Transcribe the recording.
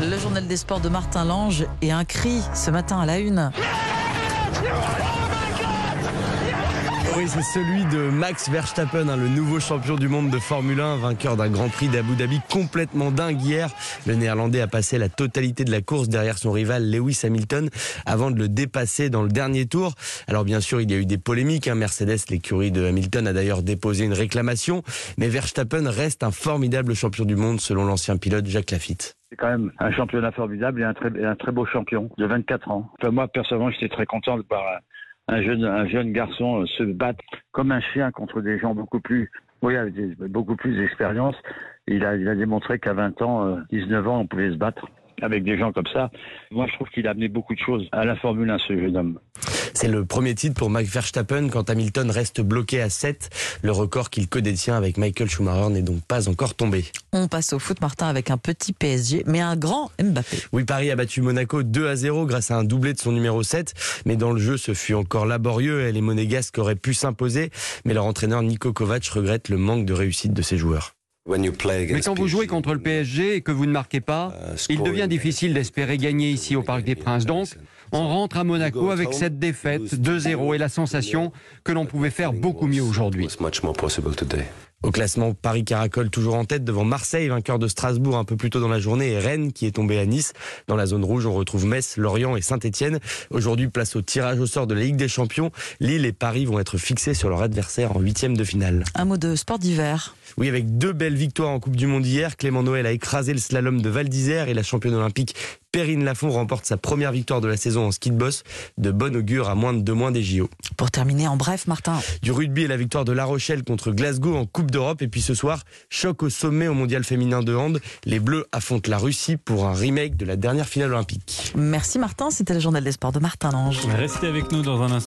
Le journal des sports de Martin Lange et un cri ce matin à la une. Oui, c'est celui de Max Verstappen, le nouveau champion du monde de Formule 1, vainqueur d'un Grand Prix d'Abu Dhabi complètement dingue hier. Le Néerlandais a passé la totalité de la course derrière son rival Lewis Hamilton avant de le dépasser dans le dernier tour. Alors bien sûr, il y a eu des polémiques. Mercedes, l'écurie de Hamilton, a d'ailleurs déposé une réclamation. Mais Verstappen reste un formidable champion du monde selon l'ancien pilote Jacques Laffite. C'est quand même un championnat formidable et un très beau champion de 24 ans. Enfin, moi, personnellement, j'étais très content de voir un jeune garçon se battre comme un chien contre des gens avec beaucoup plus d'expérience. Il a démontré qu'à 20 ans, 19 ans, on pouvait se battre avec des gens comme ça. Moi, je trouve qu'il a amené beaucoup de choses à la Formule 1, ce jeune homme. C'est le premier titre pour Max Verstappen quand Hamilton reste bloqué à 7. Le record qu'il codétient avec Michael Schumacher n'est donc pas encore tombé. On passe au foot, Martin, avec un petit PSG, mais un grand Mbappé. Oui, Paris a battu Monaco 2-0 grâce à un doublé de son numéro 7. Mais dans le jeu, ce fut encore laborieux et les Monégasques auraient pu s'imposer. Mais leur entraîneur Niko Kovac regrette le manque de réussite de ses joueurs. Mais quand vous jouez contre le PSG et que vous ne marquez pas, il devient difficile d'espérer gagner ici au Parc des Princes. Donc, on rentre à Monaco avec cette défaite 2-0 et la sensation que l'on pouvait faire beaucoup mieux aujourd'hui. Au classement, Paris caracole toujours en tête devant Marseille, vainqueur de Strasbourg un peu plus tôt dans la journée, et Rennes qui est tombé à Nice. Dans la zone rouge, on retrouve Metz, Lorient et Saint-Etienne. Aujourd'hui, place au tirage au sort de la Ligue des Champions. Lille et Paris vont être fixés sur leur adversaire en 8e de finale. Un mot de sport d'hiver. Oui, avec 2 belles victoires en Coupe du Monde hier, Clément Noël a écrasé le slalom de Val d'Isère et la championne olympique Perrine Lafont remporte sa première victoire de la saison en ski de boss. De bon augure à moins de 2 mois des JO. Pour terminer, en bref, Martin. Du rugby et la victoire de La Rochelle contre Glasgow en Coupe d'Europe. Et puis ce soir, choc au sommet au mondial féminin de hand. Les Bleus affrontent la Russie pour un remake de la dernière finale olympique. Merci Martin, c'était le journal des sports de Martin Lange. Restez avec nous dans un instant.